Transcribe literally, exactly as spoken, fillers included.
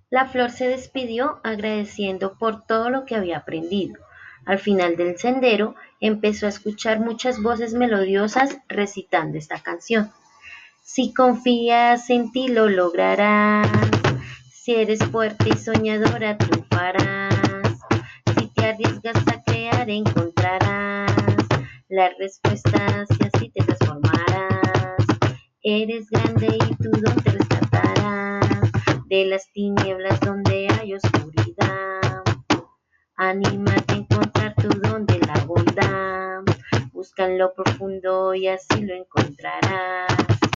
La flor se despidió agradeciendo por todo lo que había aprendido. Al final del sendero empezó a escuchar muchas voces melodiosas recitando esta canción. Si confías en ti lo lograrás. Si eres fuerte y soñadora triunfarás. Si te arriesgas a crear encontrarás las respuestas y así te transformarás. Eres grande y tu don te rescatarás de las tinieblas donde hay oscuridad. Anímate a encontrar tu don de la bondad. Busca en lo profundo y así lo encontrarás.